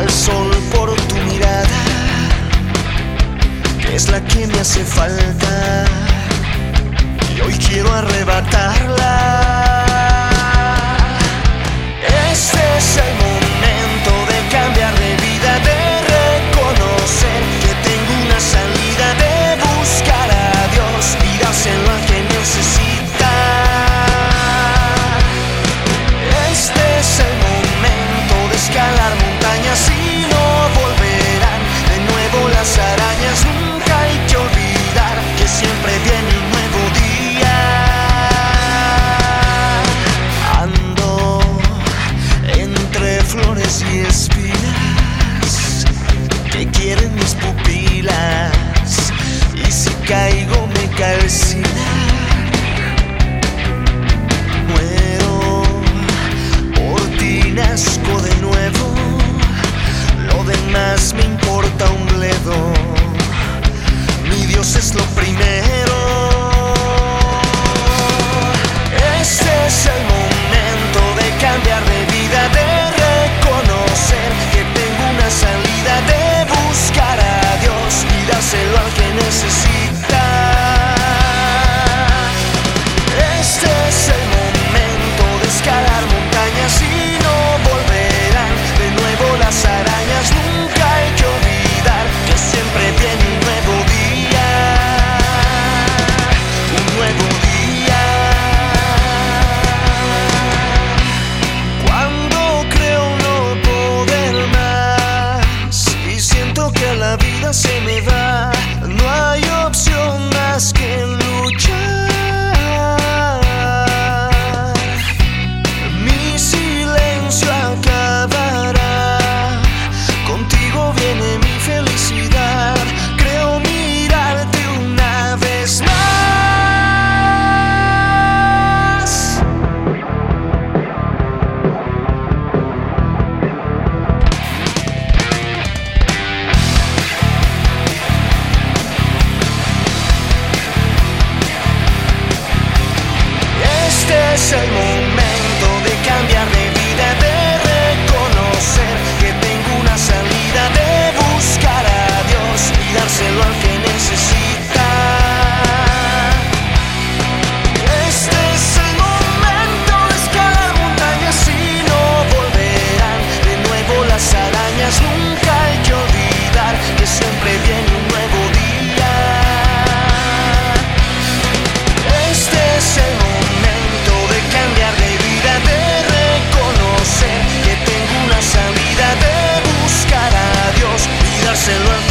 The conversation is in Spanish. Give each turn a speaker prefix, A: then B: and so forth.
A: al sol por tu mirada, que es la que me hace falta, y hoy quiero arrebatarla. Este es el momento de cambiar de vida, de reconocer que tengo una salida, de buscar a Dios y dárselo al que necesita. Este es el momento de escalar montañas y no volverán de nuevo las arañas. Nunca hay que olvidar que siempre viene un nuevo día. Ando entre flores y espinas que quieren mis pupilas, y si caigo me calcina. Muero por ti, nazco de nuevo, lo demás me importa un bledo. Mi Dios es lo primero. Este es el momento de cambiar de vida, de reconocer que tengo una salida, de buscar a Dios y dárselo al que necesita. Este es el momento de escalar montañas y no volverán de nuevo las arañas. Nunca hay que olvidar que siempre viene un nuevo día, un nuevo día. Cuando creo no poder más y siento que la vida se me va, no hay opción más que luchar. Mi silencio acabará, contigo viene mi felicidad. Creo mirarte una vez más. Este es el momento de cambiar de vida, de reconocer que tengo una salida, de buscar a Dios y dárselo al que necesita. Este es el momento de escalar montañas y no volverán de nuevo las arañas. Nunca hay que olvidar que siempre viene un nuevo día. Este es el momento de cambiar de vida, de reconocer que tengo una salida, de buscar a Dios y dárselo al